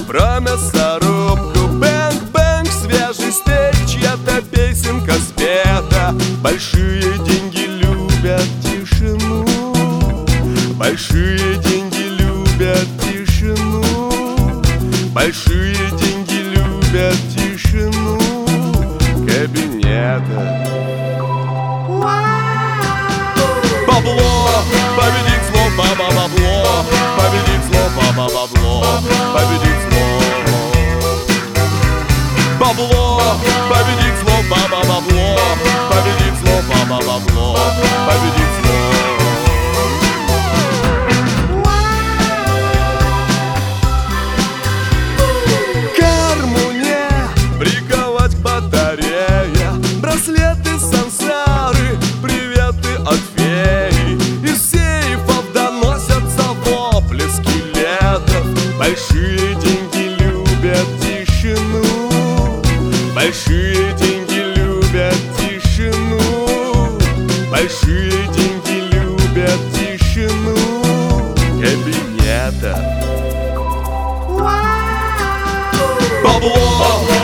про мясорубку. Бэнг-бэнг, свежий стейк, чья-то песенка спета. Большие деньги любят тишину. Большие деньги любят тишину. Большие деньги любят тишину кабинета. Бабло победит зло, бабло победит зло, бабло победит зло. Бабло победит зло, бабло победит зло, бабло победит зло. Браслеты, сансары, приветы от феи. Из сейфов доносятся вопли скелетов. Большие деньги любят тишину. Большие деньги любят тишину. Большие деньги любят тишину кабинета. Бабло